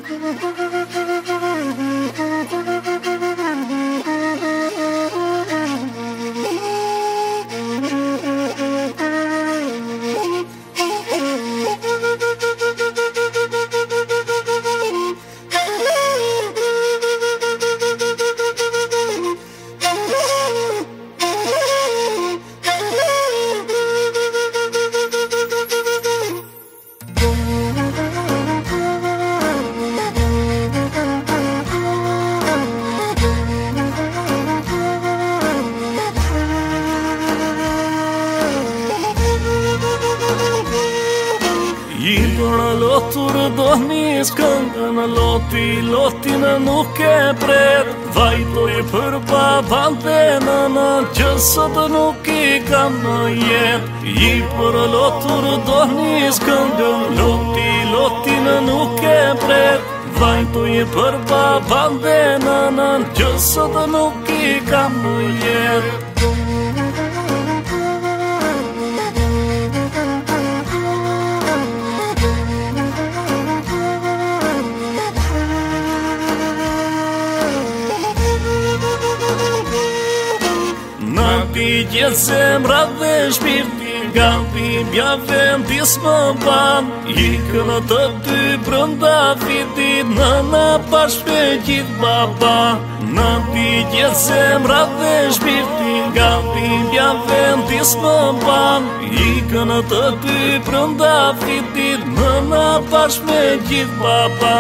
I bërë lotur dohnis këngën, loti në nuk e pret. Vajtoj për baban dhe nënën që sot nuk i kam në jet. I bërë lotur dohnis këngën, loti në nuk e pret. Vajtoj për baban dhe nënën që sot nuk i kam në jet. Pigjet zemra dhe shpirti, gapi bjave ndis më ban. Ikën të dy brënda fitit, nëna pashpe gjith baba. Në pigjet zemra dhe shpirti, gapi bjave ndis më ban. Ikën të dy brënda fitit, nëna pashpe gjith baba.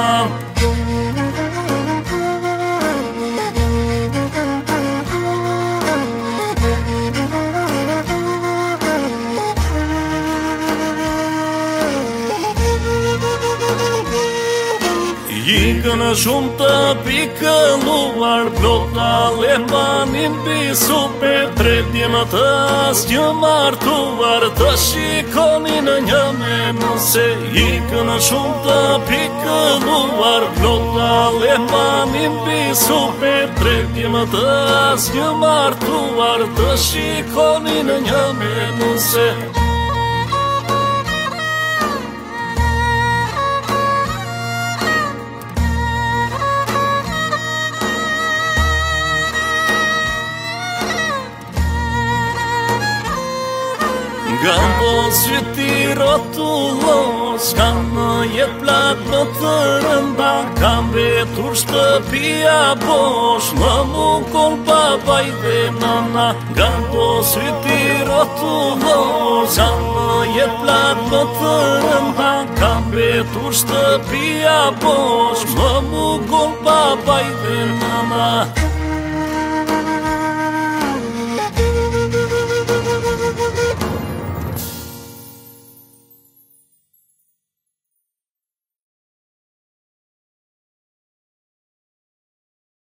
Ikën shumë të pikëlluar, plota lembanin bisupe. Tredje më të asgjë martuar, të shikonin një me nëse. Ikën shumë të pikëlluar, plota lembanin bisupe. Tredje më të asgjë martuar, të shikonin një me nëse. Nga po sytë rotullos, kam në jet plak në të rënda. Kam betur shtëpia bosh, më mukon babaj dhe nana. Nga po sytë rotullos, kam në jet plak në të rënda. Kam betur shtëpia bosh, më mukon babaj dhe nana.